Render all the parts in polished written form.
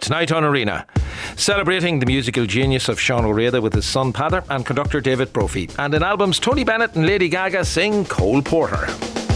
tonight on Arena. Celebrating the musical genius of Sean O'Reilly with his son Peadar and conductor David Brophy. And in albums, Tony Bennett and Lady Gaga sing Cole Porter.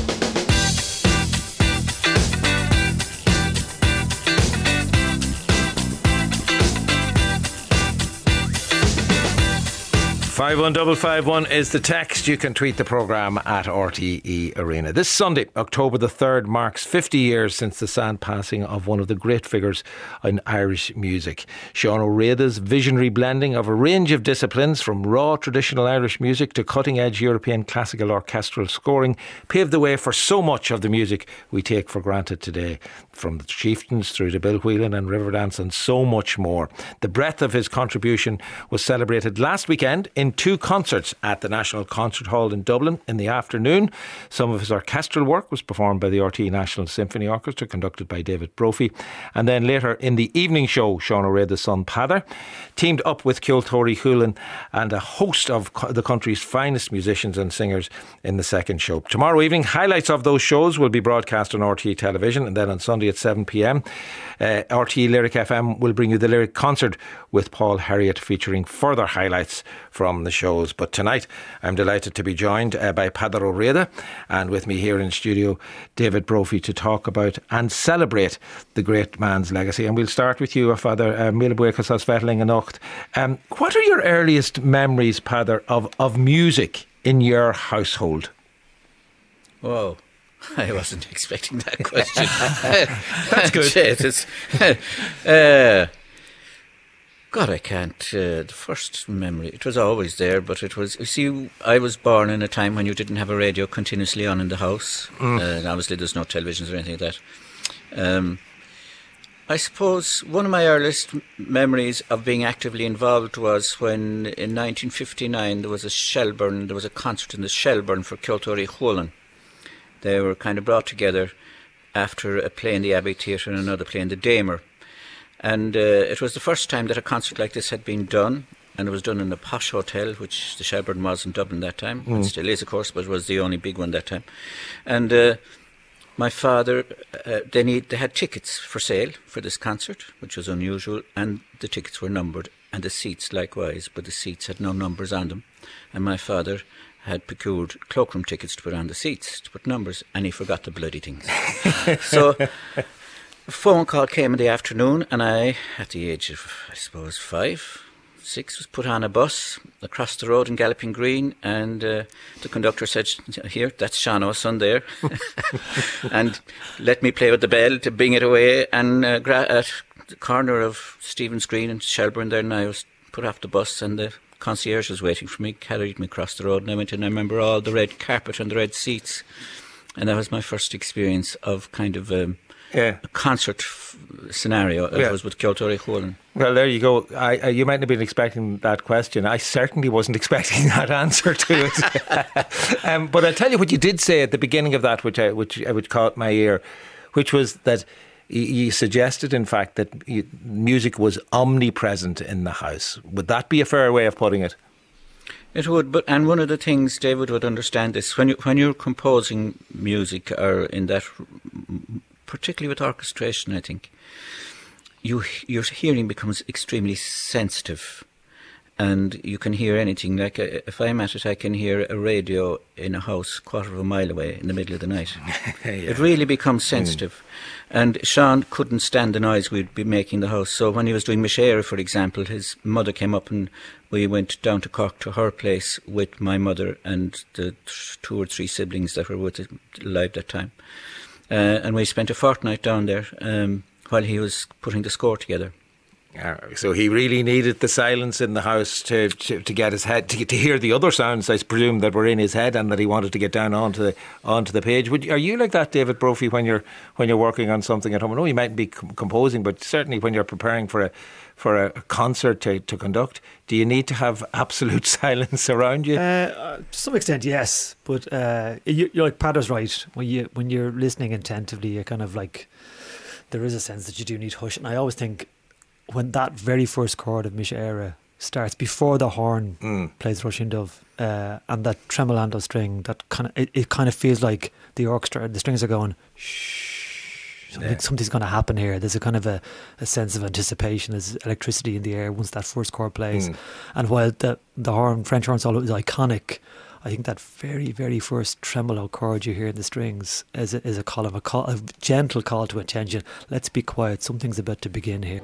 Five 51551 is the text. You can tweet the programme at RTE Arena. This Sunday, October the 3rd, marks 50 years since the sad passing of one of the great figures in Irish music. Sean O'Reilly's visionary blending of a range of disciplines, from raw traditional Irish music to cutting-edge European classical orchestral scoring, paved the way for so much of the music we take for granted today, from the Chieftains through to Bill Whelan and Riverdance and so much more. The breadth of his contribution was celebrated last weekend in two concerts at the National Concert Hall in Dublin in the afternoon. Some of his orchestral work was performed by the RTE National Symphony Orchestra, conducted by David Brophy. And then later in the evening show, Sean O'Reilly's son Peadar teamed up with Kiltóry Chualann and a host of the country's finest musicians and singers in the second show. Tomorrow evening, highlights of those shows will be broadcast on RTE Television, and then on Sunday at 7pm, RTE Lyric FM will bring you the Lyric Concert with Paul Herriot, featuring further highlights from the shows. But tonight I'm delighted to be joined by Peadar O'Reilly, and with me here in studio David Brophy, to talk about and celebrate the great man's legacy. And we'll start with you, Father Míle buíochas as Vetling Anocht. What are your earliest memories, Peadar, of music in your household? Whoa, I wasn't expecting that question. That's good. God, I can't. The first memory, it was always there, but it was, you see, I was born in a time when you didn't have a radio continuously on in the house. And obviously there's no televisions or anything like that. I suppose one of my earliest memories of being actively involved was when in 1959 there was a concert in the Shelburne for Kiltóry Chualann. They were kind of brought together after a play in the Abbey Theatre and another play in the Damer. And it was the first time that a concert like this had been done, and it was done in a posh hotel, which the Shelburne was in Dublin that time. It still is, of course, but it was the only big one that time. And my father, they had tickets for sale for this concert, which was unusual, and the tickets were numbered, and the seats likewise, but the seats had no numbers on them. And my father had procured cloakroom tickets to put on the seats, to put numbers, and he forgot the bloody things. So a phone call came in the afternoon, and I, at the age of, I suppose, 5, 6, was put on a bus across the road in Galloping Green, and the conductor said, "Here, that's Sean O'Son there," and let me play with the bell to bring it away. And at the corner of Stephen's Green and Shelburne there, and I was put off the bus, and the concierge was waiting for me, carried me across the road, and I went in. I remember all the red carpet and the red seats, and that was my first experience of kind of a concert scenario. It was with Kiltóry Chualann. Well, there you go. You might have been expecting that question. I certainly wasn't expecting that answer to it. But I'll tell you what you did say at the beginning of that, which caught my ear, which was that you suggested, in fact, that music was omnipresent in the house. Would that be a fair way of putting it? It would, and one of the things David would understand is when you're composing music, or in that, particularly with orchestration, I think, your hearing becomes extremely sensitive, and you can hear anything. Like if I'm at it, I can hear a radio in a house quarter of a mile away in the middle of the night. It really becomes sensitive. And Sean couldn't stand the noise we'd be making in the house. So when he was doing Mishera, for example, his mother came up and we went down to Cork to her place with my mother and the 2 or 3 siblings that were with him alive that time. And we spent a fortnight down there while he was putting the score together. So he really needed the silence in the house to get his head to hear the other sounds, I presume, that were in his head, and that he wanted to get down onto the page. Are you like that, David Brophy, when you're working on something at home? I know you might be composing, but certainly when you're preparing for a concert to conduct, do you need to have absolute silence around you? To some extent, yes. But you're like Peadar's right. When you're listening attentively, you're kind of like, there is a sense that you do need hush. And I always think, when that very first chord of Mishera starts, before the horn plays Rushing Dove, and that tremolando string, that kind of it kind of feels like the orchestra, the strings are going shh, something's going to happen here. There's a kind of a sense of anticipation. There's electricity in the air once that first chord plays. And while the French horn solo is iconic, I think that very, very first tremolo chord you hear in the strings is a gentle call to attention. Let's be quiet. Something's about to begin here.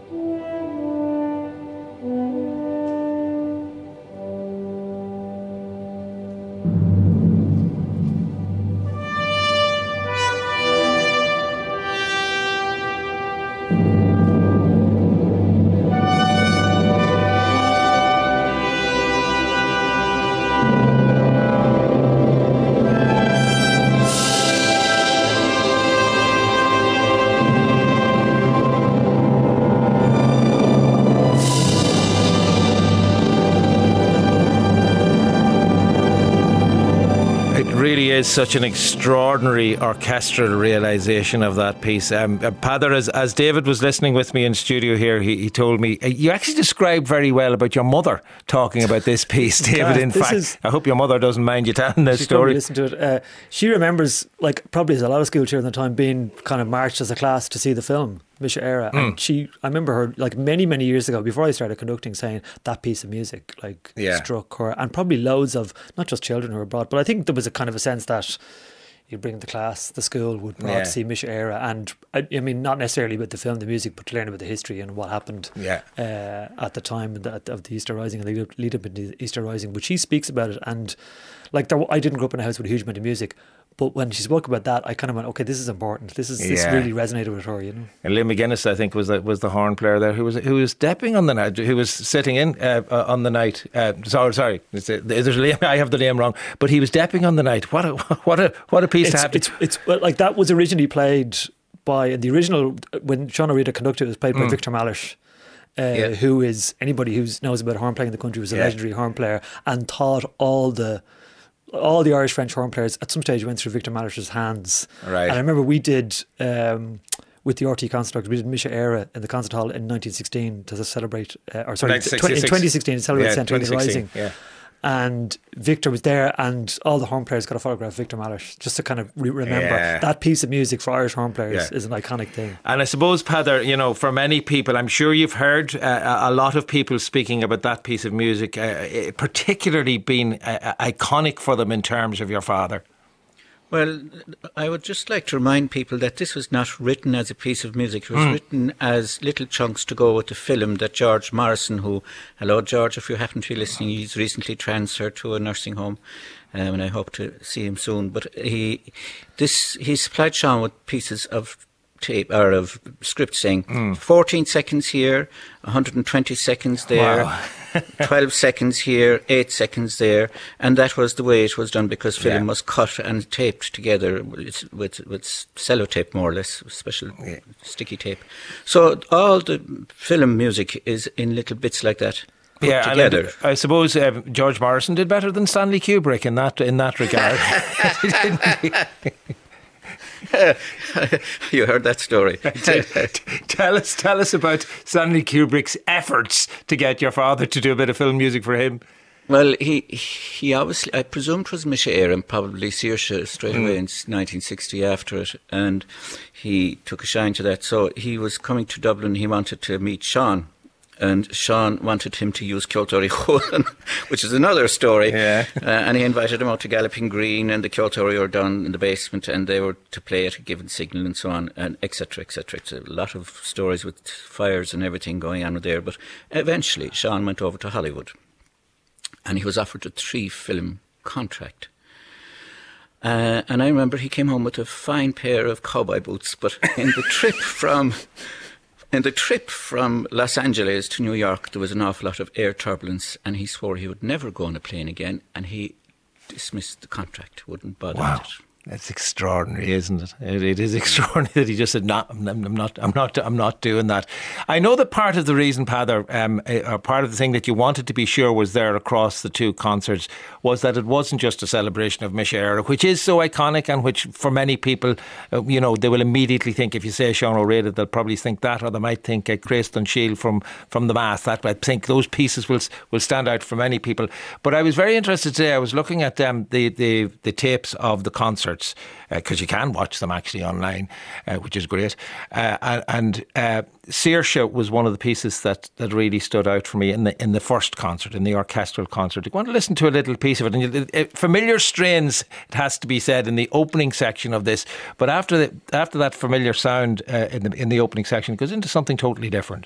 Is such an extraordinary orchestral realisation of that piece. Peadar, as David was listening with me in studio here, he told me you actually described very well about your mother talking about this piece, David. In fact, I hope your mother doesn't mind you telling this story. Listen to it. She remembers, like probably as a lot of school children at the time, being kind of marched as a class to see the film Mise Éire, and I remember her like many years ago, before I started conducting, saying that piece of music struck her, and probably loads of not just children who were brought, but I think there was a kind of a sense that you bring the school would brought to see Mise Éire, and I mean not necessarily with the film, the music, but to learn about the history and what happened at the time of the Easter Rising and lead up into the Easter Rising. But she speaks about it, and like I didn't grow up in a house with a huge amount of music, but when she spoke about that, I kind of went, okay, this is important. This really resonated with her, you know. And Liam McGuinness, I think, was the horn player there who was stepping on the night, who was sitting in on the night. Sorry, there's Liam, I have the name wrong, but he was stepping on the night. What a piece to have. It's like that was originally played by the original when Sean O'Reilly conducted. It was played by Victor Malish. Who is anybody who knows about horn playing in the country, was a legendary horn player and taught all the Irish French horn players. At some stage went through Victor Malish's hands. Right. And I remember we did with the RT Concert, we did Mise Éire in the concert hall in 1916 to celebrate in 2016 to celebrate the centenary of the Rising. And Victor was there, and all the horn players got a photograph of Victor Malish just to kind of remember that piece of music for Irish horn players is an iconic thing. And I suppose, Peadar, you know, for many people, I'm sure you've heard a lot of people speaking about that piece of music, particularly being iconic for them in terms of your father. Well, I would just like to remind people that this was not written as a piece of music. It was written as little chunks to go with the film that George Morrison, hello George, if you happen to be listening, he's recently transferred to a nursing home, and I hope to see him soon. But he supplied Sean with pieces of tape or of script saying 14 seconds here, 120 seconds there. Wow. 12 seconds here, 8 seconds there, and that was the way it was done, because film was cut and taped together with sellotape, more or less, special sticky tape. So all the film music is in little bits like that. Put together. And I suppose George Morrison did better than Stanley Kubrick in that regard. You heard that story. Tell us about Stanley Kubrick's efforts to get your father to do a bit of film music for him. Well, he obviously, I presume it was Mise Éire and probably Saoirse straight away in 1960 after it, and he took a shine to that. So he was coming to Dublin, he wanted to meet Sean. And Sean wanted him to use Ceoltóirí Cholan, which is another story. And he invited him out to Galloping Green, and the Ceoltóirí were down in the basement, and they were to play at a given signal and so on, and etc., etc. It's a lot of stories with fires and everything going on there. But eventually, Sean went over to Hollywood, and he was offered a 3-film contract. And I remember he came home with a fine pair of cowboy boots, but in the trip from Los Angeles to New York, there was an awful lot of air turbulence, and he swore he would never go on a plane again, and he dismissed the contract, wouldn't bother with it. That's extraordinary, isn't it? It is extraordinary that he just said, "No, I'm not doing that." I know that part of the reason, Peadar, or part of the thing that you wanted to be sure was there across the two concerts was that it wasn't just a celebration of Mise Éire, which is so iconic, and which for many people, they will immediately think, if you say Sean O'Reilly, they'll probably think that, or they might think Craist and Shield from the Mass. That, I think those pieces will stand out for many people. But I was very interested today. I was looking at the tapes of the concert. concerts, because you can watch them actually online, which is great. And Saoirse was one of the pieces that really stood out for me in the first concert, in the orchestral concert. I want to listen to a little piece of it. And familiar strains, it has to be said, in the opening section of this. But after that familiar sound in the opening section, it goes into something totally different.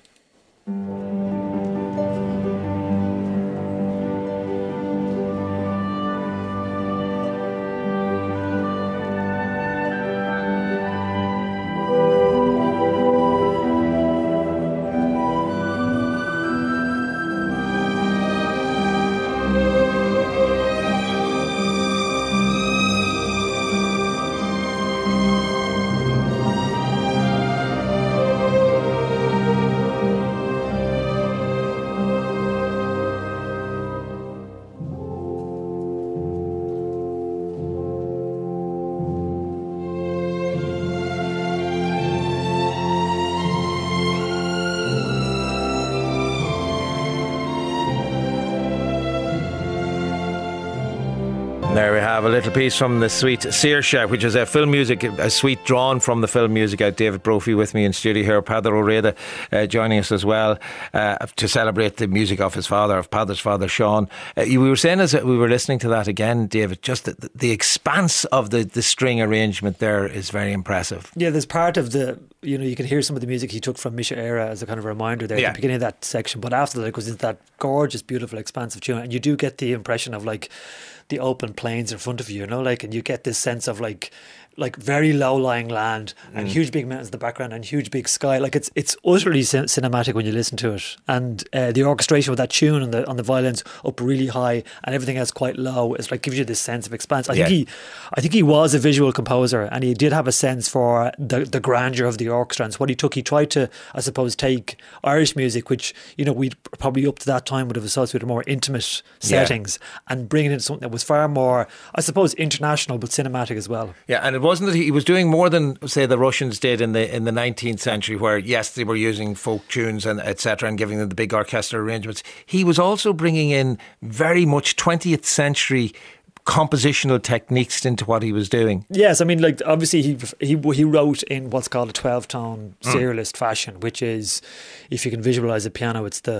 There we have a little piece from the suite Saoirse, which is a film music, a suite drawn from the film music. David Brophy with me in studio here, Peadar Ó Rada joining us as well to celebrate the music of his father, of Peadar's father, Sean. We were saying as we were listening to that again, David, just the expanse of the string arrangement there is very impressive. Yeah, there's part of you can hear some of the music he took from Misha Era as a kind of a reminder there at the beginning of that section, but after that it goes into that gorgeous, beautiful, expansive tune, and you do get the impression of like the open plains in front of you, and you get this sense of like very low-lying land and huge big mountains in the background and huge big sky. Like it's utterly cinematic when you listen to it, and the orchestration with that tune on the violins up really high and everything else quite low is like gives you this sense of expanse. I think he was a visual composer, and he did have a sense for the grandeur of the orchestra. And so what he tried to, I suppose, take Irish music, which we probably up to that time would have associated with more intimate settings, and bring it into something that was far more, I suppose, international but cinematic as well. Yeah, and it wasn't that he was doing more than, say, the Russians did in the 19th century, where yes, they were using folk tunes and etc. and giving them the big orchestral arrangements. He was also bringing in very much 20th century compositional techniques into what he was doing. Yes, I mean, like obviously he wrote in what's called a 12-tone serialist fashion, which is, if you can visualize a piano, it's the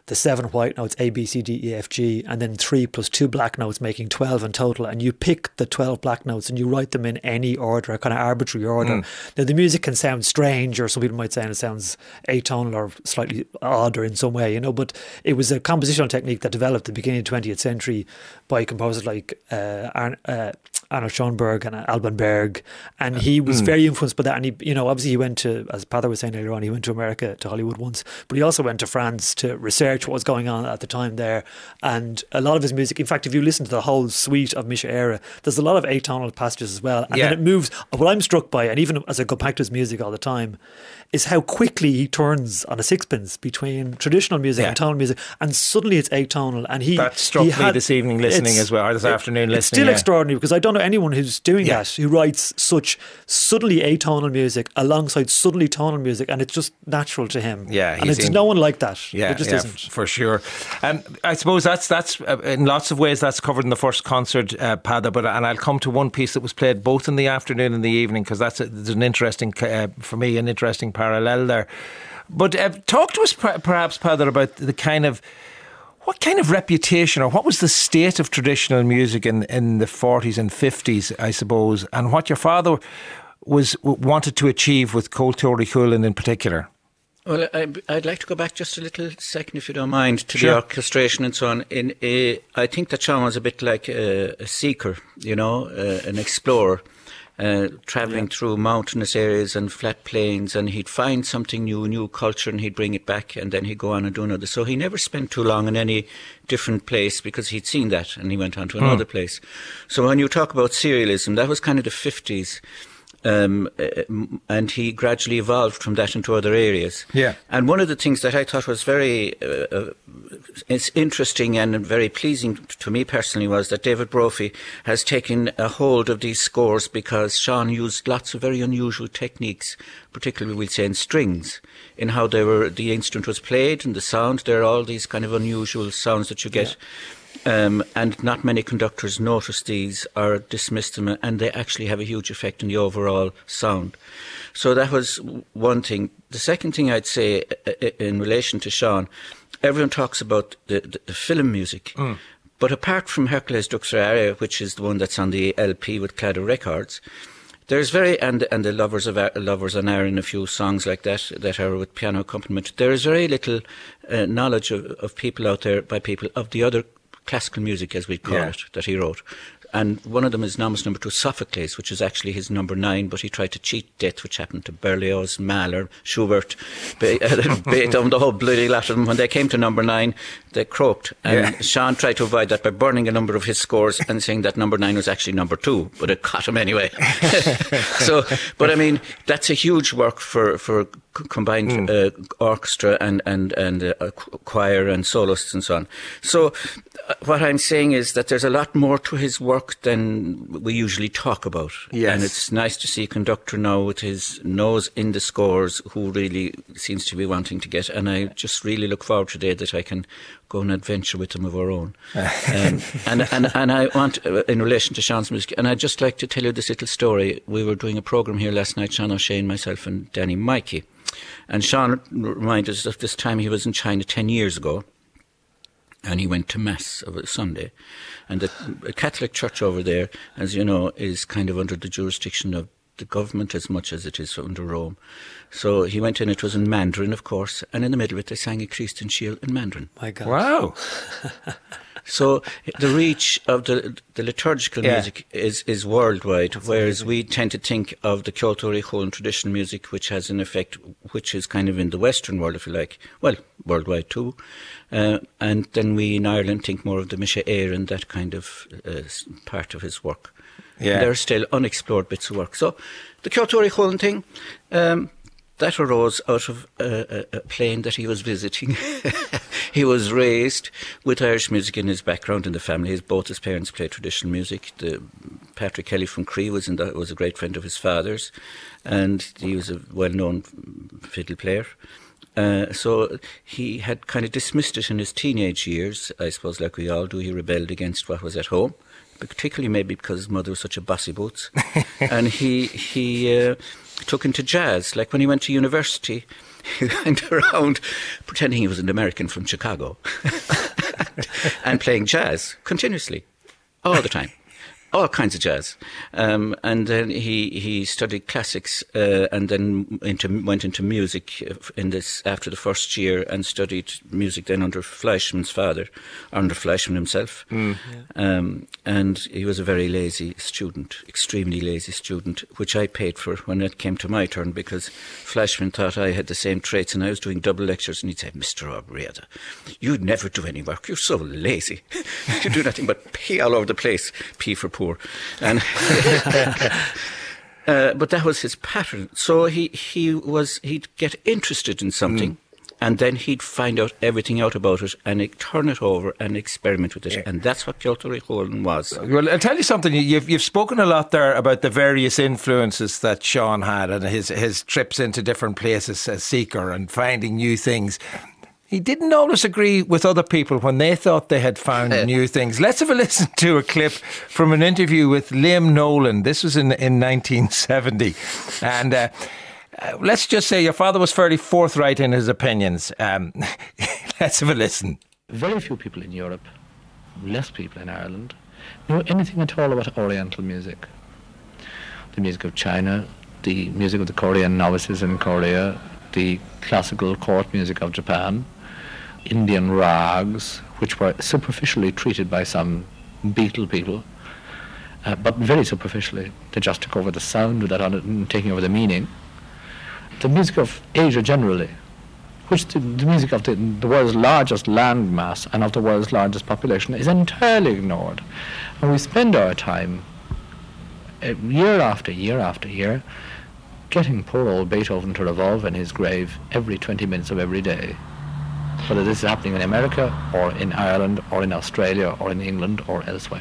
7 white notes A, B, C, D, E, F, G, and then 3 plus 2 black notes, making 12 in total. And you pick the 12 black notes and you write them in any order, a kind of arbitrary order. Now the music can sound strange, or some people might say it sounds atonal or slightly odd or in some way, but it was a compositional technique that developed at the beginning of the 20th century by composers like Arnold Schoenberg and Alban Berg, and he was very influenced by that. And he, obviously he went to, as Peadar was saying earlier on, he went to America, to Hollywood once, but he also went to France to research what was going on at the time there. And a lot of his music, in fact, if you listen to the whole suite of Misha Era, there's a lot of atonal passages as well. And then it moves. What I'm struck by, and even as I go back to his music all the time, is how quickly he turns on a sixpence between traditional music and tonal music, and suddenly it's atonal. And that struck me this evening listening as well, or this afternoon listening. It's still extraordinary, because I don't know anyone who's doing that, who writes such suddenly atonal music alongside suddenly tonal music, and it's just natural to him. Yeah, and it's no one like that. Yeah, there just isn't. For sure. I suppose that's in lots of ways that's covered in the first concert, Peadar. And I'll come to one piece that was played both in the afternoon and the evening, because there's an interesting, for me, an interesting parallel there. But talk to us perhaps, Peadar, about what kind of reputation, or what was the state of traditional music in the 40s and 50s, I suppose, and what your father wanted to achieve with Comhaltóirí Chuaillinn in particular? Well, I'd like to go back just a little second, if you don't mind, to the orchestration and so on. I think that Sean was a bit like a seeker, an explorer. Travelling through mountainous areas and flat plains, and he'd find something new culture, and he'd bring it back, and then he'd go on and do another. So he never spent too long in any different place, because he'd seen that and he went on to another place. So when you talk about serialism, that was kind of the 50s. And he gradually evolved from that into other areas. Yeah. And one of the things that I thought was very it's interesting and very pleasing to me personally was that David Brophy has taken a hold of these scores, because Sean used lots of very unusual techniques, particularly we'll say in strings, in how the instrument was played and the sound. There are all these kind of unusual sounds that you get. and not many conductors notice these or dismiss them, and they actually have a huge effect on the overall sound. So that was one thing. The second thing I'd say in relation to Sean, everyone talks about the film music, but apart from Hercules Duxeraria, which is the one that's on the LP with Claddagh Records, there's and the Lovers on Air and a few songs like that are with piano accompaniment. There is very little knowledge of people out there by people of the other classical music, as we call it, that he wrote. And one of them is Nomus number 2, Sophocles, which is actually his number 9, but he tried to cheat death, which happened to Berlioz, Mahler, Schubert, Beethoven, the whole bloody lot of them. When they came to number 9, they croaked. And Sean tried to avoid that by burning a number of his scores and saying that number 9 was actually number 2, but it caught him anyway. But I mean, that's a huge work for combined orchestra and choir and soloists and so on. So what I'm saying is that there's a lot more to his work than we usually talk about. Yes. And it's nice to see a conductor now with his nose in the scores who really seems to be wanting to get, and I just really look forward to the day that I can go on an adventure with them of our own. And I want, in relation to Sean's music, and I'd just like to tell you this little story. We were doing a programme here last night, Sean O'Shane, myself and Danny Mikey. And Sean reminded us of this time he was in China 10 years ago, and he went to Mass of a Sunday. And the Catholic Church over there, as you know, is kind of under the jurisdiction of the government as much as it is under Rome. So he went in, it was in Mandarin, of course, and in the middle of it they sang a Christian Shield in Mandarin. My God. Wow. So the reach of the liturgical music is worldwide, whereas we tend to think of the Kyoto Rihon traditional music, which has an effect, which is kind of in the Western world, if you like, well, worldwide too. And then we in Ireland think more of the Misha Éireann and that kind of part of his work. Yeah. There are still unexplored bits of work. So the Kyoto Rihon thing, that arose out of a plane that he was visiting. He was raised with Irish music in his background in the family. Both his parents played traditional music. Patrick Kelly from Cree was a great friend of his father's, and he was a well-known fiddle player. So he had kind of dismissed it in his teenage years, I suppose, like we all do. He rebelled against what was at home, particularly maybe because his mother was such a bossy boots. And he took into jazz. Like when he went to university, he went around pretending he was an American from Chicago and playing jazz continuously, all the time. All kinds of jazz. And then he studied classics and then went into music after the first year, and studied music then under Fleischmann's father, under Fleischmann himself. And he was a very lazy student, extremely lazy student, which I paid for when it came to my turn, because Fleischmann thought I had the same traits, and I was doing double lectures, and he'd say, "Mr. O'Riordan, you never do any work. You're so lazy. You do nothing but pee all over the place. Pee for poor." And but that was his pattern. So he'd get interested in something, and then he'd find out everything out about it, and he'd turn it over and experiment with it. And that's what Kyoto Rihon was. Well, I'll tell you something. You've spoken a lot there about the various influences that Sean had, and his trips into different places as seeker and finding new things. He didn't always agree with other people when they thought they had found new things. Let's have a listen to a clip from an interview with Liam Nolan. This was in 1970. And let's just say your father was fairly forthright in his opinions. Let's have a listen. Very few people in Europe, less people in Ireland, knew anything at all about Oriental music. The music of China, the music of the Korean novices in Korea, the classical court music of Japan, Indian rags, which were superficially treated by some Beatle people, but very superficially. They just took over the sound without taking over the meaning. The music of Asia generally, which the music of the world's largest landmass and of the world's largest population, is entirely ignored. And we spend our time, year after year after year, getting poor old Beethoven to revolve in his grave every 20 minutes of every day. Whether this is happening in America or in Ireland or in Australia or in England or elsewhere.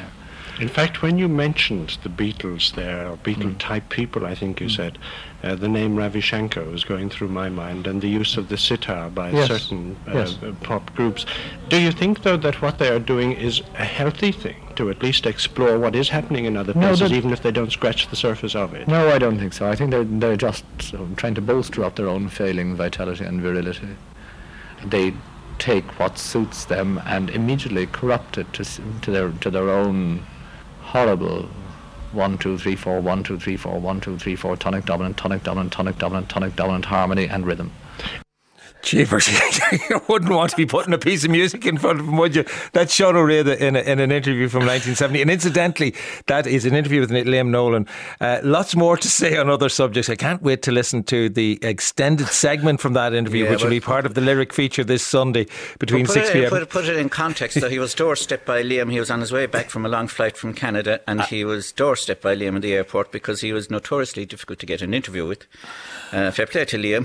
In fact, when you mentioned the Beatles there, or Beatle-type people, I think you said, the name Ravi Shankar was going through my mind, and the use of the sitar by certain pop groups. Do you think, though, that what they are doing is a healthy thing, to at least explore what is happening in other places, even if they don't scratch the surface of it? No, I don't think so. I think they're just trying to bolster up their own failing vitality and virility. They take what suits them and immediately corrupt it to their own horrible 1 2 3 4 1 2 3 4 1 2 3 4 tonic dominant tonic dominant tonic dominant tonic dominant harmony and rhythm. Jeepers, you wouldn't want to be putting a piece of music in front of him, would you? That's Sean O'Reilly in an interview from 1970. And incidentally, that is an interview with Liam Nolan. Lots more to say on other subjects. I can't wait to listen to the extended segment from that interview, which will be part of the lyric feature this Sunday between 6 p.m. Put it in context, though. He was doorstepped by Liam. He was on his way back from a long flight from Canada, and he was doorstepped by Liam in the airport because he was notoriously difficult to get an interview with. Fair play to Liam.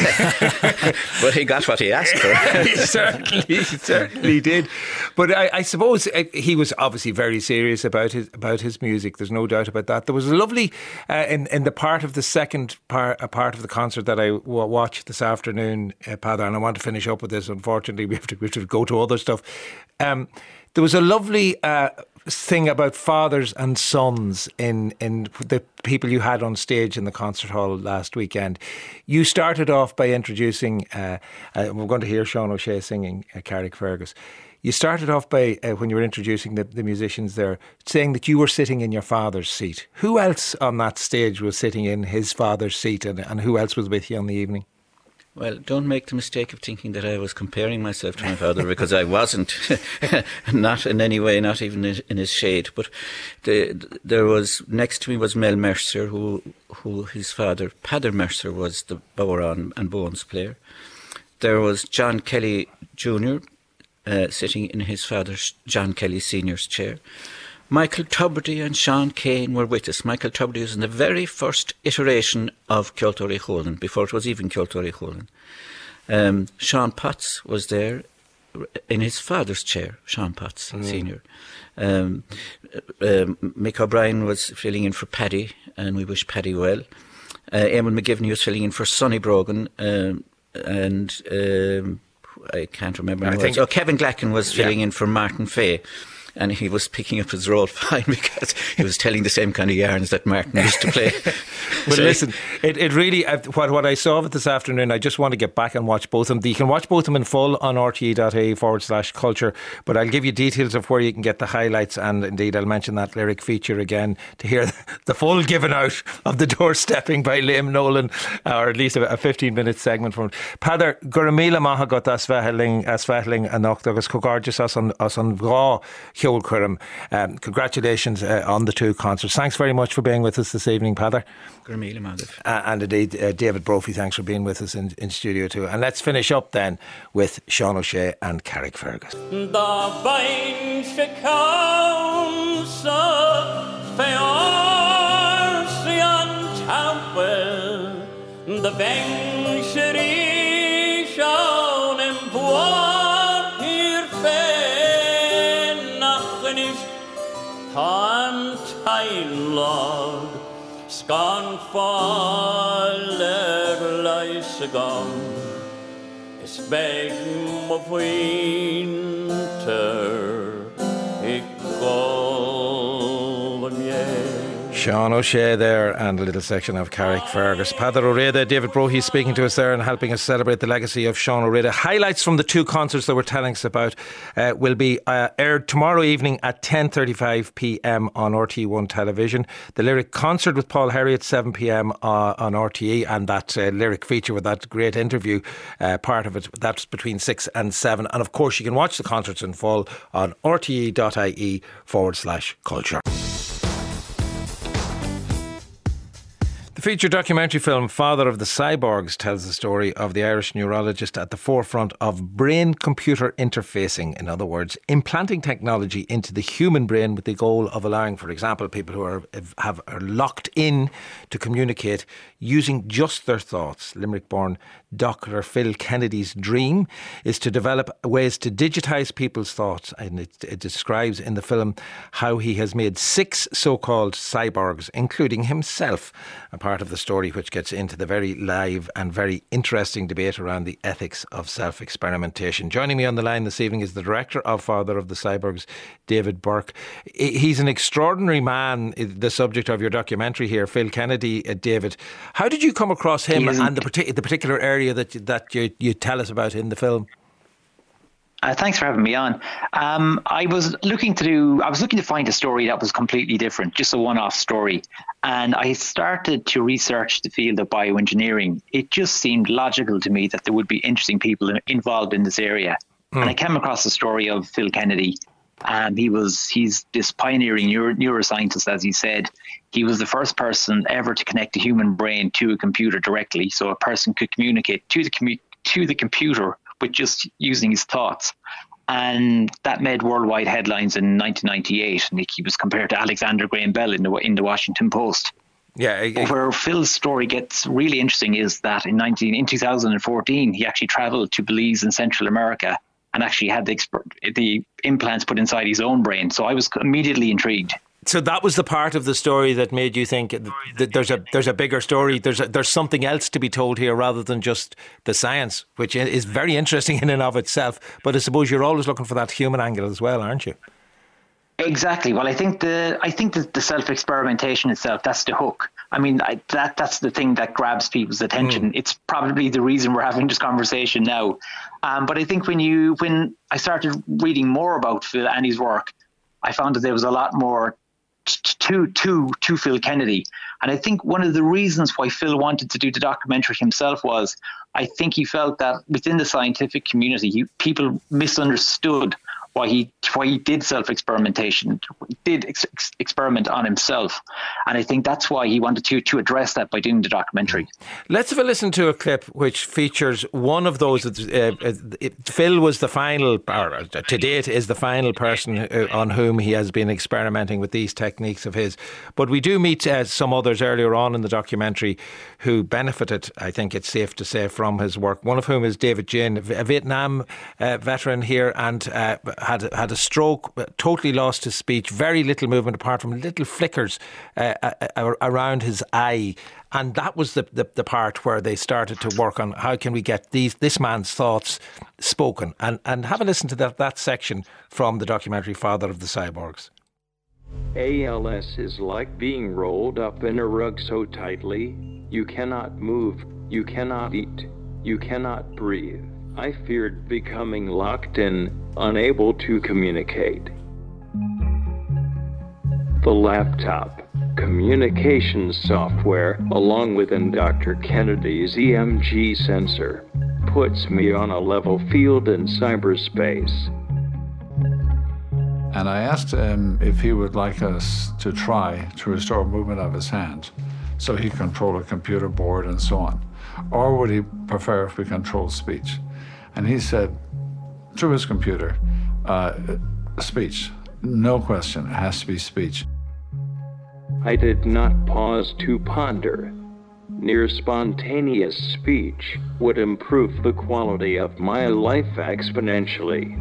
But he got what he asked for. He certainly did. But I suppose he was obviously very serious about his music. There's no doubt about that. There was a lovely in the part of the second part of the concert that I watched this afternoon, Peadar, and I want to finish up with this. Unfortunately, we have to go to other stuff. There was a lovely thing about fathers and sons in the people you had on stage in the concert hall last weekend. You started off by introducing, we're going to hear Sean O'Shea singing Carrickfergus. You started off by, when you were introducing the musicians there, saying that you were sitting in your father's seat. Who else on that stage was sitting in his father's seat, and who else was with you on the evening? Well, don't make the mistake of thinking that I was comparing myself to my father, because I wasn't. Not in any way, not even in his shade. But there was, next to me was Mel Mercer, who his father, Peadar Mercer, was the bodhrán and bones player. There was John Kelly Jr. Sitting in his father's, John Kelly Sr.'s chair. Michael Tubridy and Sean Kane were with us. Michael Tubridy was in the very first iteration of Ceoltóirí Chomhalin, before it was even Ceoltóirí Chomhalin. Sean Potts was there in his father's chair, Sean Potts Sr. Mick O'Brien was filling in for Paddy, and we wish Paddy well. Eamon McGivney was filling in for Sonny Brogan, and I can't remember. Kevin Glacken was filling in for Martin Fay. And he was picking up his role fine because he was telling the same kind of yarns that Martin used to play. But listen, it really, what I saw of it this afternoon, I just want to get back and watch both of them. You can watch both of them in full on rte.ie/culture, but I'll give you details of where you can get the highlights, and indeed I'll mention that lyric feature again to hear the full giving out of the doorstepping by Liam Nolan, or at least a 15-minute segment from it. Peadar, Guramila Mahagot Asvehling Anocht agus Cogarges as on Bra. Congratulations on the two concerts. Thanks very much for being with us this evening, Peadar. And indeed, David Brophy, thanks for being with us in studio too. And let's finish up then with Sean O'Shea and Carrickfergus. Tan tailog scan faller leisegam is beg of winter ik Sean O'Shea there, and a little section of Carrickfergus. Peadar O'Reilly, David Brophy speaking to us there and helping us celebrate the legacy of Sean O'Reilly. Highlights from the two concerts that we're telling us about will be aired tomorrow evening at 10:35pm on RTE1 television. The lyric concert with Paul Harry at 7pm on RTE, and that lyric feature with that great interview, part of it, that's between 6 and 7. And of course you can watch the concerts in full on rte.ie/culture. The feature documentary film Father of the Cyborgs tells the story of the Irish neurologist at the forefront of brain-computer interfacing. In other words, implanting technology into the human brain with the goal of allowing, for example, people who are locked in to communicate using just their thoughts. Limerick-born Dr. Phil Kennedy's dream is to develop ways to digitise people's thoughts, and it describes in the film how he has made 6 so-called cyborgs, including himself, a part of the story which gets into the very live and very interesting debate around the ethics of self-experimentation. Joining me on the line this evening is the director of Father of the Cyborgs, David Burke. He's an extraordinary man, the subject of your documentary here, Phil Kennedy. David, how did you come across him and the particular area that you tell us about in the film? Thanks for having me on. I was looking to find a story that was completely different, just a one-off story. And I started to research the field of bioengineering. It just seemed logical to me that there would be interesting people involved in this area. And I came across the story of Phil Kennedy. And he's this pioneering neuroscientist, as he said. He was the first person ever to connect the human brain to a computer directly. So a person could communicate to the computer with just using his thoughts. And that made worldwide headlines in 1998. And he was compared to Alexander Graham Bell in the Washington Post. Yeah. Where Phil's story gets really interesting is that in 2014, he actually traveled to Belize in Central America and actually had the implants put inside his own brain. So I was immediately intrigued. So that was the part of the story that made you think that there's a bigger story. There's something else to be told here rather than just the science, which is very interesting in and of itself. But I suppose you're always looking for that human angle as well, aren't you? Exactly. Well, I think that the self-experimentation itself, that's the hook. I mean, that's the thing that grabs people's attention. It's probably the reason we're having this conversation now. But I think when I started reading more about Phil and his work, I found that there was a lot more to Phil Kennedy. And I think one of the reasons why Phil wanted to do the documentary himself was I think he felt that within the scientific community, people misunderstood why he did self-experimentation, did experiment on himself. And I think that's why he wanted to address that by doing the documentary. Let's have a listen to a clip which features one of those. Phil was the final, or to date is the final person on whom he has been experimenting with these techniques of his. But we do meet some others earlier on in the documentary who benefited, I think it's safe to say, from his work. One of whom is David Jane, a Vietnam veteran here, and had a stroke, totally lost his speech, very little movement apart from little flickers around his eye. And that was the part where they started to work on how can we get this man's thoughts spoken. And have a listen to that section from the documentary Father of the Cyborgs. ALS is like being rolled up in a rug so tightly you cannot move, you cannot eat, you cannot breathe. I feared becoming locked in, unable to communicate. The laptop, communications software, along with Dr. Kennedy's EMG sensor, puts me on a level field in cyberspace. And I asked him if he would like us to try to restore movement of his hand so he control a computer board and so on. Or would he prefer if we control speech? And he said, through his computer, speech. No question, it has to be speech. I did not pause to ponder. Near spontaneous speech would improve the quality of my life exponentially.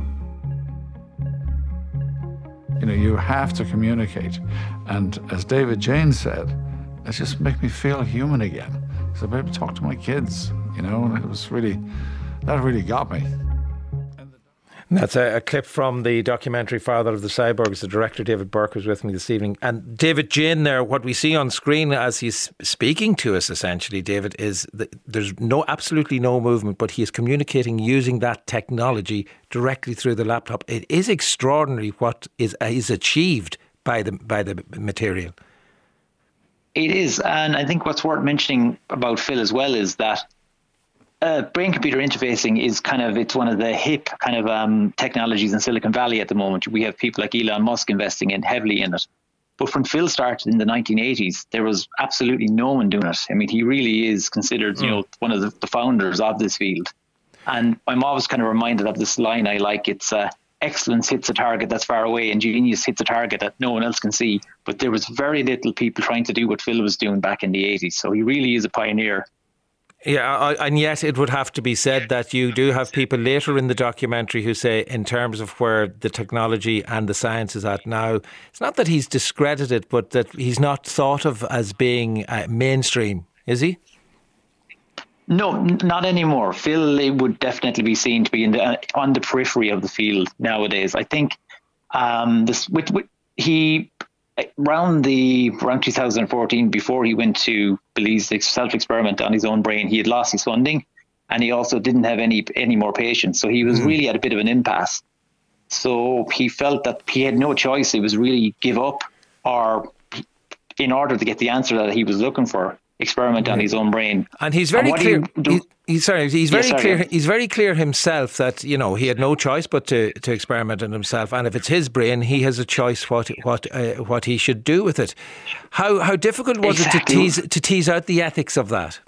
You know, you have to communicate. And as David Jane said, it just make me feel human again. So maybe talk to my kids, you know, and that really got me. That's a clip from the documentary Father of the Cyborgs. The director, David Burke, was with me this evening. And David Jane there, what we see on screen as he's speaking to us, essentially, David, is that there's absolutely no movement, but he is communicating using that technology directly through the laptop. It is extraordinary what is achieved by the material. It is. And I think what's worth mentioning about Phil as well is that brain-computer interfacing is it's one of the hip technologies in Silicon Valley at the moment. We have people like Elon Musk investing heavily in it. But when Phil started in the 1980s, there was absolutely no one doing it. I mean, he really is considered, one of the founders of this field. And I'm always kind of reminded of this line I like. It's excellence hits a target that's far away and genius hits a target that no one else can see. But there was very little people trying to do what Phil was doing back in the 80s. So he really is a pioneer. Yeah, and yet it would have to be said that you do have people later in the documentary who say, in terms of where the technology and the science is at now, it's not that he's discredited, but that he's not thought of as being mainstream, is he? No, not anymore. Phil would definitely be seen to be on the periphery of the field nowadays. I think around 2014, before he went to Belize self-experiment on his own brain, he had lost his funding, and he also didn't have any more patients. So he was really at a bit of an impasse. So he felt that he had no choice. It was really give up, or in order to get the answer that he was looking for, experiment on his own brain. And he's very clear. He's very clear himself that he had no choice but to experiment on himself. And if it's his brain, he has a choice what he should do with it. How difficult was it to tease out the ethics of that?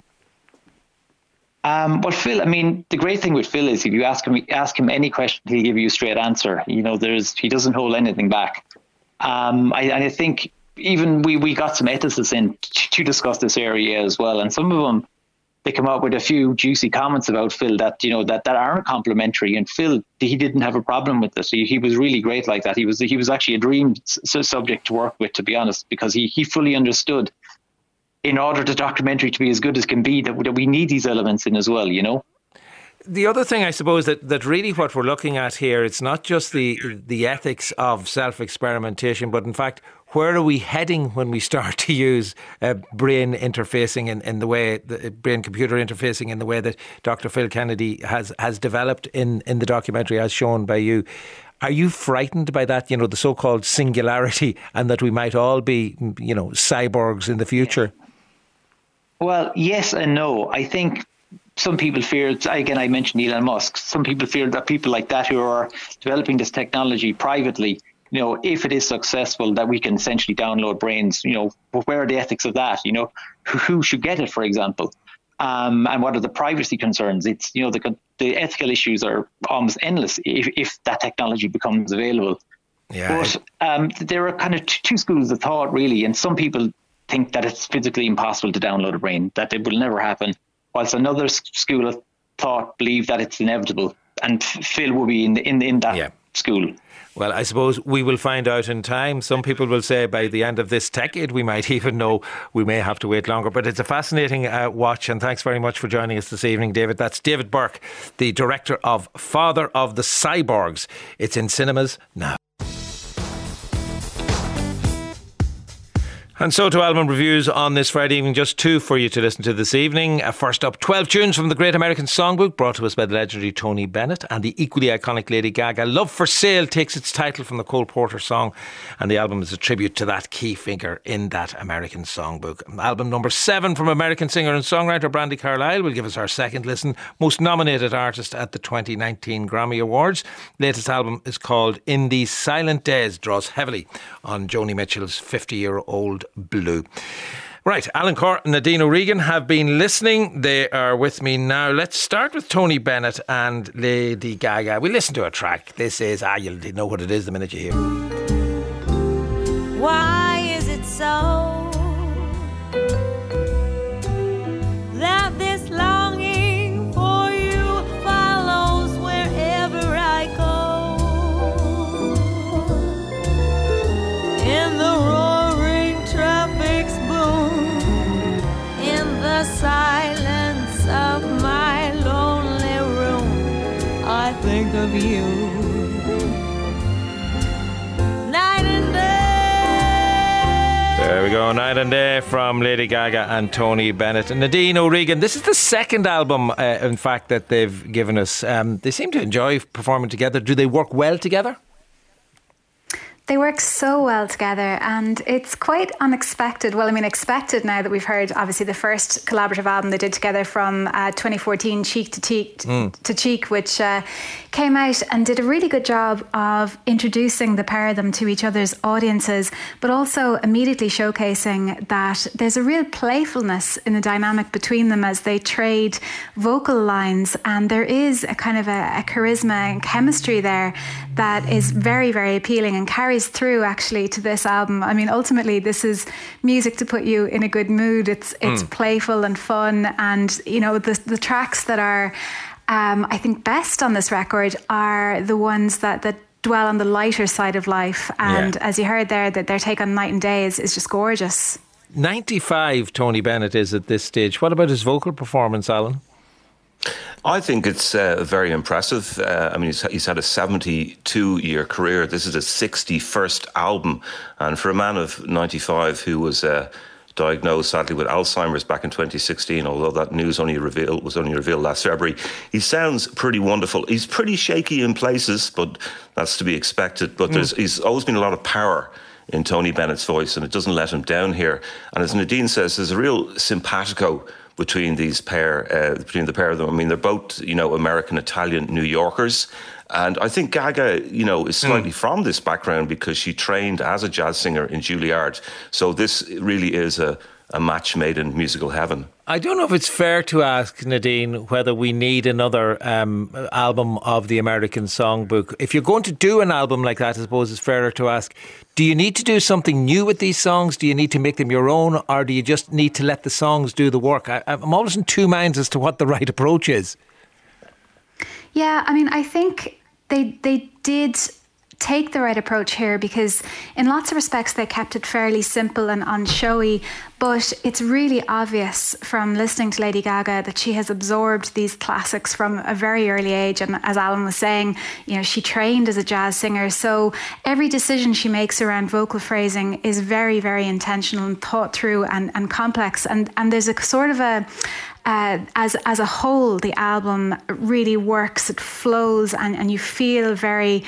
Well, Phil, I mean, the great thing with Phil is if you ask him any question, he'll give you a straight answer. He doesn't hold anything back. I think. Even we got some ethicists in to discuss this area as well, and some of them, they come up with a few juicy comments about Phil that aren't complimentary. And Phil, he didn't have a problem with this. He was really great like that. He was actually a dream subject to work with, to be honest, because he fully understood, in order the documentary to be as good as can be, that we need these elements in as well. The other thing, I suppose, that really what we're looking at here, it's not just the ethics of self-experimentation, but in fact, where are we heading when we start to use brain interfacing in the way, brain-computer interfacing in the way that Dr. Phil Kennedy has developed in the documentary, as shown by you? Are you frightened by that, the so-called singularity, and that we might all be, cyborgs in the future? Well, yes and no. I think some people fear, again, I mentioned Elon Musk, some people fear that people like that who are developing this technology privately, if it is successful, that we can essentially download brains, but where are the ethics of that? Who should get it, for example? And what are the privacy concerns? It's, the ethical issues are almost endless if that technology becomes available. Yeah. But there are kind of two schools of thought, really, and some people think that it's physically impossible to download a brain, that it will never happen, whilst another school of thought believe that it's inevitable, and Phil will be in that school. Well, I suppose we will find out in time. Some people will say by the end of this decade we might even know. We may have to wait longer. But it's a fascinating watch, and thanks very much for joining us this evening, David. That's David Burke, the director of Father of the Cyborgs. It's in cinemas now. And so to album reviews on this Friday evening, just two for you to listen to this evening. First up, 12 tunes from the Great American Songbook, brought to us by the legendary Tony Bennett and the equally iconic Lady Gaga. Love for Sale takes its title from the Cole Porter song, and the album is a tribute to that key figure in that American Songbook. Album number 7 from American singer and songwriter Brandi Carlile will give us our second listen. Most nominated artist at the 2019 Grammy Awards. Latest album is called In These Silent Days, draws heavily on Joni Mitchell's 50-year-old Blue. Right, Alan Corr and Nadine O'Regan have been listening. They are with me now. Let's start with Tony Bennett and Lady Gaga. We listen to a track. This is, you'll know what it is the minute you hear. Why is it so that this longing for you follows wherever I go? In the roaring traffic's boom, in the silence of my lonely room, I think of you night and day. There we go, Night and Day from Lady Gaga and Tony Bennett. And Nadine O'Regan, this is the second album, in fact, that they've given us. They seem to enjoy performing together. Do they work well together? They work so well together, and it's quite unexpected. Well, I mean, expected now that we've heard, obviously, the first collaborative album they did together from 2014, Cheek to Cheek, which came out and did a really good job of introducing the pair of them to each other's audiences, but also immediately showcasing that there's a real playfulness in the dynamic between them as they trade vocal lines, and there is a kind of a charisma and chemistry there that is very, very appealing and carries through actually to this album. I mean, ultimately this is music to put you in a good mood. It's playful and fun, and you know, the tracks that are I think best on this record are the ones that dwell on the lighter side of life, and as you heard there, that their take on Night and Day is just gorgeous. 95 Tony Bennett is at this stage. What about his vocal performance, Alan? I think it's very impressive. I mean, he's had a 72-year career. This is his 61st album. And for a man of 95 who was diagnosed, sadly, with Alzheimer's back in 2016, although that news was only revealed last February, he sounds pretty wonderful. He's pretty shaky in places, but that's to be expected. But he's always been a lot of power in Tony Bennett's voice, and it doesn't let him down here. And as Nadine says, there's a real simpatico between the pair of them. I mean, they're both, you know, American, Italian, New Yorkers. And I think Gaga, you know, is slightly from this background because she trained as a jazz singer in Juilliard. So this really is a match made in musical heaven. I don't know if it's fair to ask, Nadine, whether we need another album of the American Songbook. If you're going to do an album like that, I suppose it's fairer to ask, do you need to do something new with these songs? Do you need to make them your own? Or do you just need to let the songs do the work? I'm always in two minds as to what the right approach is. Yeah, I mean, I think they did take the right approach here, because in lots of respects they kept it fairly simple and unshowy, but it's really obvious from listening to Lady Gaga that she has absorbed these classics from a very early age, and as Alan was saying, you know, she trained as a jazz singer, so every decision she makes around vocal phrasing is very, very intentional and thought through and complex, and there's a sort of a as a whole, the album really works. It flows, and you feel very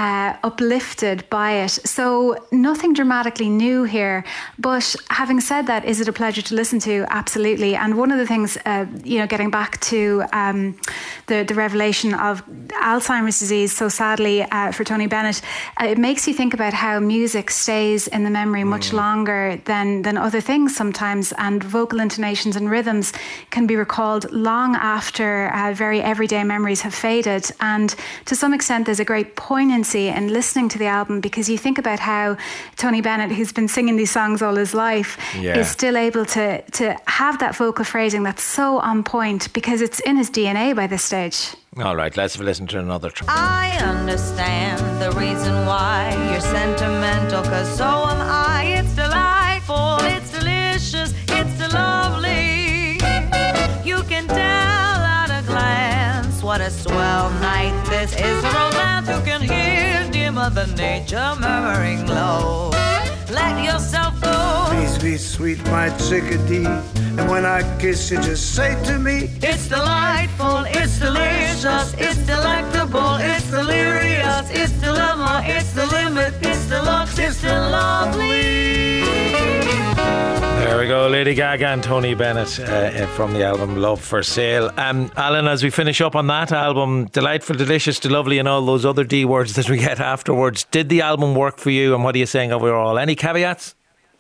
uplifted by it. So nothing dramatically new here. But having said that, is it a pleasure to listen to? Absolutely. And one of the things, you know, getting back to the revelation of Alzheimer's disease, so sadly for Tony Bennett, it makes you think about how music stays in the memory much longer than other things sometimes, and vocal intonations and rhythms can be recalled long after very everyday memories have faded. And to some extent there's a great poignancy in listening to the album, because you think about how Tony Bennett, who's been singing these songs all his life, is still able to have that vocal phrasing that's so on point, because it's in his DNA by this stage. All right, let's listen to another track. I understand the reason why you're sentimental, 'cause so am I. It's delightful, it's delicious, it's lovely. You can tell at a glance what a swell night this is. A romance you can hear dear Mother Nature murmuring low. Let yourself go. Please be sweet, my chickadee. And when I kiss you, just say to me, it's delightful, it's delicious, it's delectable, it's delirious, it's dilemma, it's the limit, it's deluxe, it's lovely. There we go, Lady Gaga and Tony Bennett from the album Love for Sale. Alan, as we finish up on that album, delightful, delicious, lovely, and all those other D words that we get afterwards, did the album work for you, and what are you saying overall? Any caveats?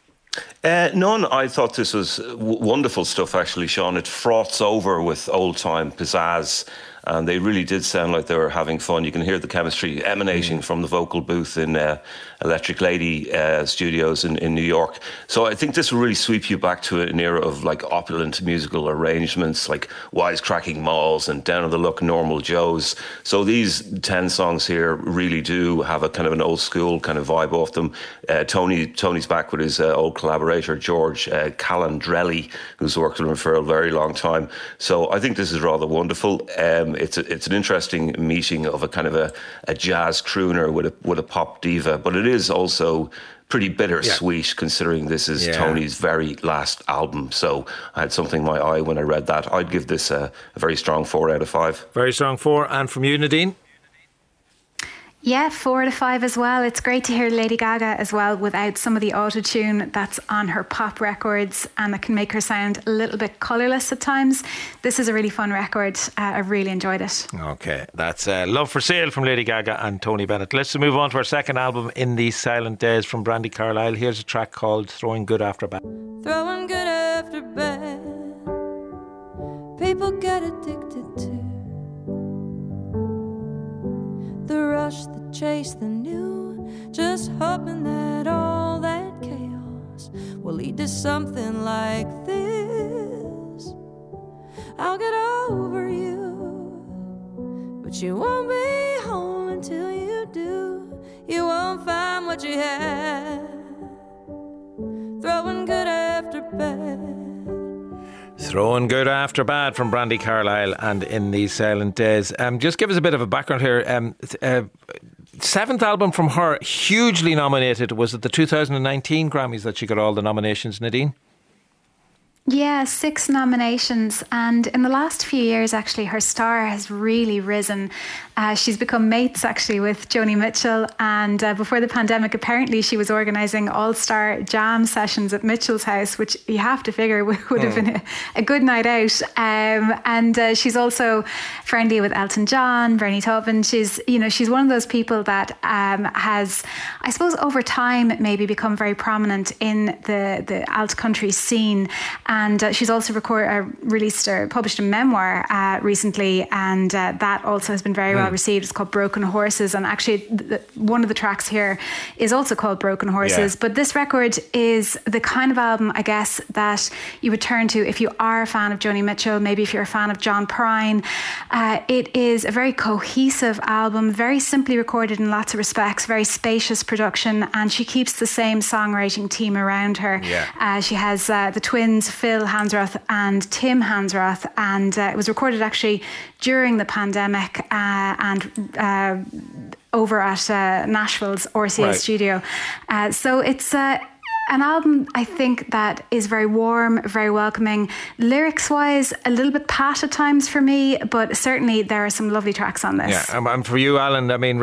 None. I thought this was wonderful stuff, actually, Sean. It froths over with old-time pizzazz, and they really did sound like they were having fun. You can hear the chemistry emanating from the vocal booth in Electric Lady Studios in New York. So I think this will really sweep you back to an era of like opulent musical arrangements, like Wisecracking Malls and Down on the Luck Normal Joes. So these 10 songs here really do have a kind of an old school kind of vibe off them. Tony's back with his old collaborator George Calandrelli, who's worked with him for a very long time. So I think this is rather wonderful. It's an interesting meeting of a kind of a jazz crooner with a pop diva, but it is also pretty bittersweet considering this is Tony's very last album. So I had something in my eye when I read that. I'd give this a very strong 4 out of 5. Very strong 4. And from you, Nadine? Yeah, 4 out of 5 as well. It's great to hear Lady Gaga as well without some of the auto-tune that's on her pop records, and that can make her sound a little bit colourless at times. This is a really fun record. I really enjoyed it. Okay, that's Love for Sale from Lady Gaga and Tony Bennett. Let's move on to our second album, In These Silent Days, from Brandi Carlile. Here's a track called Throwing Good After Bad. Throwing good after bad, people get addicted to the rush, the chase, the new, just hoping that all that chaos will lead to something like this. I'll get over you, but you won't be home until you do. You won't find what you had. Throwing good after bad. Throwing Good After Bad from Brandi Carlile and In These Silent Days. Just give us a bit of a background here. Seventh album from her, hugely nominated. Was it the 2019 Grammys that she got all the nominations, Nadine? Yeah, 6 nominations, and in the last few years actually her star has really risen. She's become mates actually with Joni Mitchell, and before the pandemic apparently she was organising all-star jam sessions at Mitchell's house, which you have to figure would have been a good night out. And she's also friendly with Elton John, Bernie Taupin. She's one of those people that has, I suppose over time maybe become very prominent in the alt country scene. And she's also published a memoir recently, and that also has been very well received. It's called Broken Horses, and actually one of the tracks here is also called Broken Horses. Yeah. But this record is the kind of album, I guess, that you would turn to if you are a fan of Joni Mitchell, maybe if you're a fan of John Prine. It is a very cohesive album, very simply recorded in lots of respects, very spacious production, and she keeps the same songwriting team around her. Yeah. She has the twins, Phil Hansrath and Tim Hansrath, and it was recorded actually during the pandemic and over at Nashville's RCA studio. So it's an album, I think, that is very warm, very welcoming. Lyrics-wise, a little bit pat at times for me, but certainly there are some lovely tracks on this. Yeah, and for you, Alan, I mean,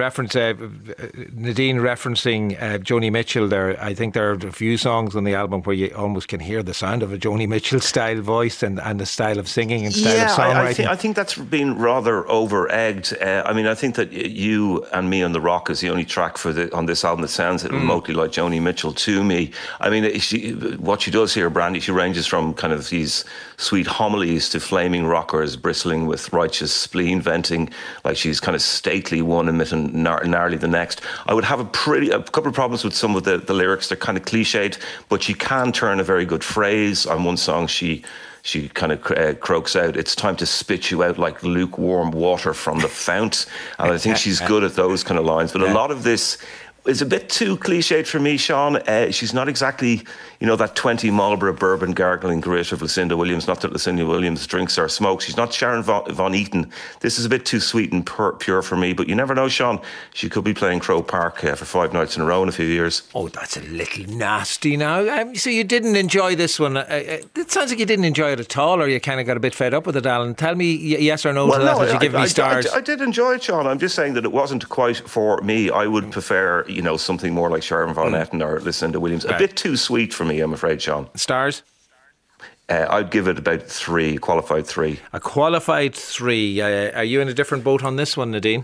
Nadine referencing Joni Mitchell there, I think there are a few songs on the album where you almost can hear the sound of a Joni Mitchell-style voice and the style of singing and style of songwriting. I think that's been rather over-egged. I mean, I think that You and Me on the Rock is the only track on this album that sounds remotely like Joni Mitchell to me. I mean, what she does here, Brandi, she ranges from kind of these sweet homilies to flaming rockers bristling with righteous spleen, venting like she's kind of stately one minute and gnarly the next. I would have a couple of problems with some of the lyrics. They're kind of cliched, but she can turn a very good phrase. On one song, she kind of croaks out, "It's time to spit you out like lukewarm water from the fount." And I think she's good at those kind of lines. But a lot of this is a bit too cliched for me, Sean. She's not exactly, that 20 Marlborough bourbon gargling grit of Lucinda Williams. Not that Lucinda Williams drinks or smokes. She's not Sharon Von Eaton. This is a bit too sweet and pure for me. But you never know, Sean. She could be playing Croke Park for 5 nights in a row in a few years. Oh, that's a little nasty now. So you didn't enjoy this one. It sounds like you didn't enjoy it at all, or you kind of got a bit fed up with it, Alan. Tell me yes or no to that. Did you give me stars? I did enjoy it, Sean. I'm just saying that it wasn't quite for me. I would prefer, something more like Sharon Von Etten or Lucinda Williams. Right. A bit too sweet for me, I'm afraid, Sean. Stars? I'd give it about 3, qualified 3. A qualified 3. Are you in a different boat on this one, Nadine?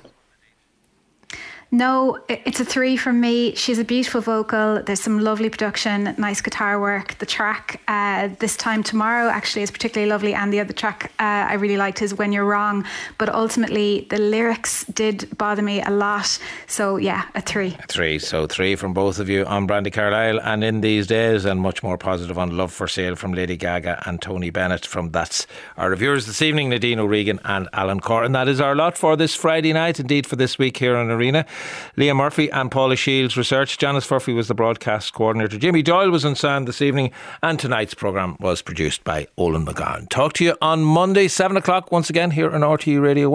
No, it's a 3 from me. She's a beautiful vocal. There's some lovely production, nice guitar work. The track This Time Tomorrow actually is particularly lovely, and the other track I really liked is When You're Wrong. But ultimately the lyrics did bother me a lot. So yeah, a 3. A 3. So 3 from both of you on Brandi Carlile and In These Days, and much more positive on Love for Sale from Lady Gaga and Tony Bennett from That's our reviewers this evening, Nadine O'Regan and Alan Corr. And that is our lot for this Friday night, indeed for this week here on Arena. Liam Murphy and Paula Shields research. Janice Furphy was the broadcast coordinator. Jimmy Doyle was on sound this evening, and tonight's programme was produced by Olin McGowan. Talk to you on Monday 7 o'clock once again here on RTE Radio 1.